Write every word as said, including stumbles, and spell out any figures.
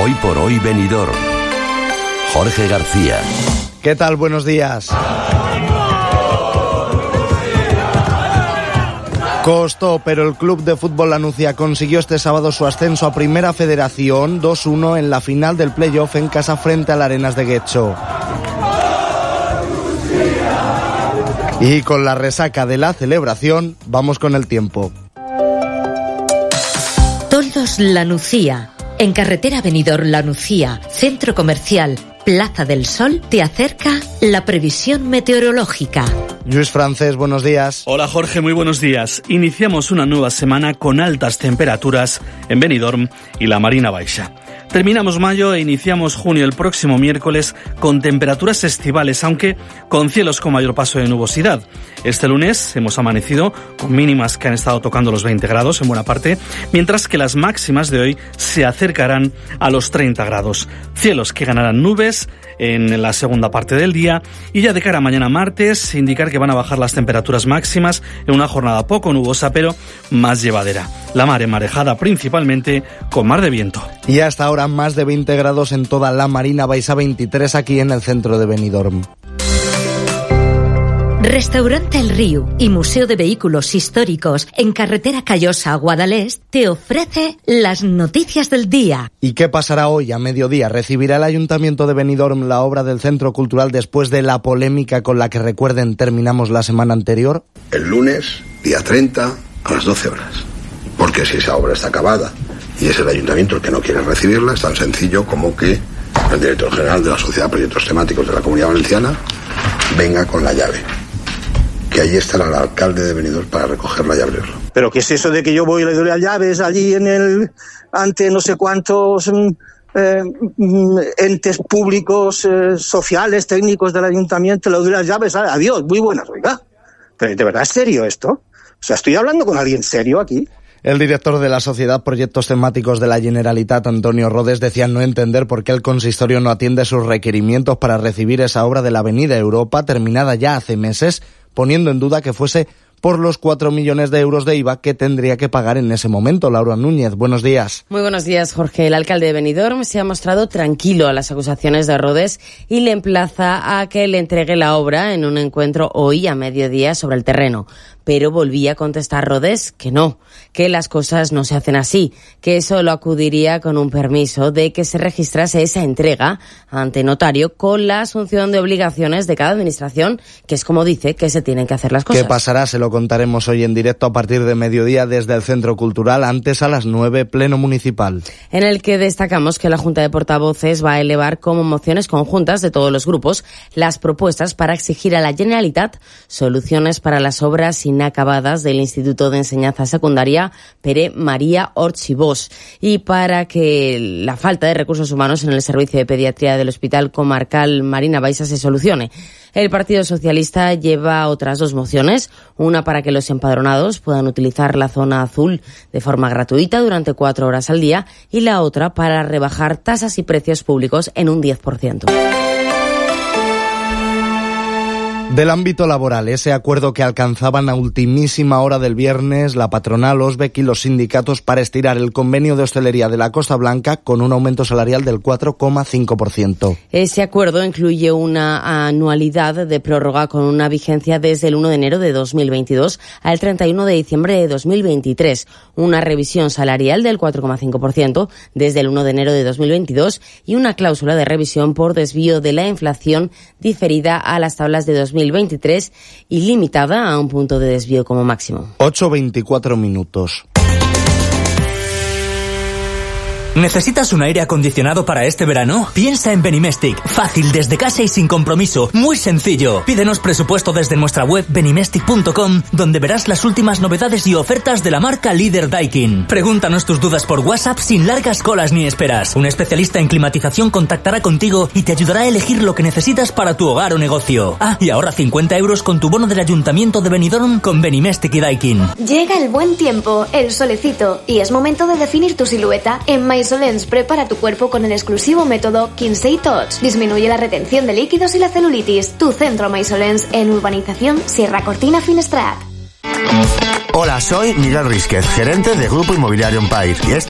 Hoy por hoy Benidorm. Jorge García. ¿Qué tal? Buenos días. Costó, pero el Club de Fútbol La Nucía consiguió este sábado su ascenso a Primera Federación dos uno en la final del playoff en casa frente al Arenas de Guecho. Y con la resaca de la celebración, vamos con el tiempo. Toldos La Nucía, en carretera Benidorm La Nucía, centro comercial Plaza del Sol, te acerca la previsión meteorológica. Luis Francés, buenos días. Hola Jorge, muy buenos días. Iniciamos una nueva semana con altas temperaturas en Benidorm y la Marina Baixa. Terminamos mayo e iniciamos junio el próximo miércoles con temperaturas estivales, aunque con cielos con mayor paso de nubosidad. Este lunes hemos amanecido con mínimas que han estado tocando los veinte grados en buena parte, mientras que las máximas de hoy se acercarán a los treinta grados. Cielos que ganarán nubes en la segunda parte del día y ya de cara a mañana martes indicar que van a bajar las temperaturas máximas en una jornada poco nubosa pero más llevadera. La mar enmarejada principalmente con mar de viento. Y hasta ahora más de veinte grados en toda la Marina Baixa, veintitrés aquí en el centro de Benidorm. Restaurante El Río y Museo de Vehículos Históricos en carretera Callosa a Guadalest te ofrece las noticias del día. ¿Y qué pasará hoy a mediodía? ¿Recibirá el Ayuntamiento de Benidorm la obra del Centro Cultural después de la polémica con la que, recuerden, terminamos la semana anterior? El lunes, día treinta, a las doce horas. Porque si esa obra está acabada y es el Ayuntamiento el que no quiere recibirla, es tan sencillo como que el director general de la Sociedad de Proyectos Temáticos de la Comunidad Valenciana venga con la llave. Que allí estará el alcalde de Benidorm para recogerla y abrirlo. ¿Pero qué es eso de que yo voy y le doy las llaves allí en el ante no sé cuántos eh, entes públicos, eh, sociales, técnicos del ayuntamiento, le doy las llaves, adiós, muy buenas, oiga? ¿Pero de verdad es serio esto? O sea, ¿estoy hablando con alguien serio aquí? El director de la Sociedad Proyectos Temáticos de la Generalitat, Antonio Rodes, decía no entender por qué el consistorio no atiende sus requerimientos para recibir esa obra de la Avenida Europa, terminada ya hace meses, poniendo en duda que fuese por los cuatro millones de euros de I V A que tendría que pagar en ese momento. Laura Núñez, buenos días. Muy buenos días, Jorge. El alcalde de Benidorm se ha mostrado tranquilo a las acusaciones de Rodes y le emplaza a que le entregue la obra en un encuentro hoy a mediodía sobre el terreno. Pero volvía a contestar Rodes que no, que las cosas no se hacen así, que solo acudiría con un permiso de que se registrase esa entrega ante notario con la asunción de obligaciones de cada administración, que es como dice que se tienen que hacer las cosas. ¿Qué pasará? Se lo contaremos hoy en directo a partir de mediodía desde el Centro Cultural, antes a las nueve, pleno municipal. En el que destacamos que la Junta de Portavoces va a elevar como mociones conjuntas de todos los grupos las propuestas para exigir a la Generalitat soluciones para las obras inacabadas del Instituto de Enseñanza Secundaria Pere María Orchibós y para que la falta de recursos humanos en el servicio de pediatría del Hospital Comarcal Marina Baixa se solucione. El Partido Socialista lleva otras dos mociones, una para que los empadronados puedan utilizar la zona azul de forma gratuita durante cuatro horas al día y la otra para rebajar tasas y precios públicos en un diez por ciento. Del ámbito laboral, ese acuerdo que alcanzaban a ultimísima hora del viernes la patronal, Osbec y los sindicatos para estirar el convenio de hostelería de la Costa Blanca con un aumento salarial del cuatro coma cinco por ciento. Ese acuerdo incluye una anualidad de prórroga con una vigencia desde el uno de enero de dos mil veintidós al treinta y uno de diciembre de dos mil veintitrés, una revisión salarial del cuatro coma cinco por ciento desde el uno de enero de dos mil veintidós y una cláusula de revisión por desvío de la inflación diferida a las tablas de dos mil veintitrés y limitada a un punto de desvío como máximo. ocho veinticuatro minutos. ¿Necesitas un aire acondicionado para este verano? Piensa en Benimestic. Fácil, desde casa y sin compromiso. Muy sencillo. Pídenos presupuesto desde nuestra web benimestic punto com, donde verás las últimas novedades y ofertas de la marca líder Daikin. Pregúntanos tus dudas por WhatsApp sin largas colas ni esperas. Un especialista en climatización contactará contigo y te ayudará a elegir lo que necesitas para tu hogar o negocio. Ah, y ahorra cincuenta euros con tu bono del Ayuntamiento de Benidorm con Benimestic y Daikin. Llega el buen tiempo, el solecito, y es momento de definir tu silueta. En Maisolens prepara tu cuerpo con el exclusivo método Kinsey Touch. Disminuye la retención de líquidos y la celulitis. Tu centro Maisolens en Urbanización Sierra Cortina Finestrat. Hola, soy Miguel Rísquez, gerente de Grupo Inmobiliario Empire. Y este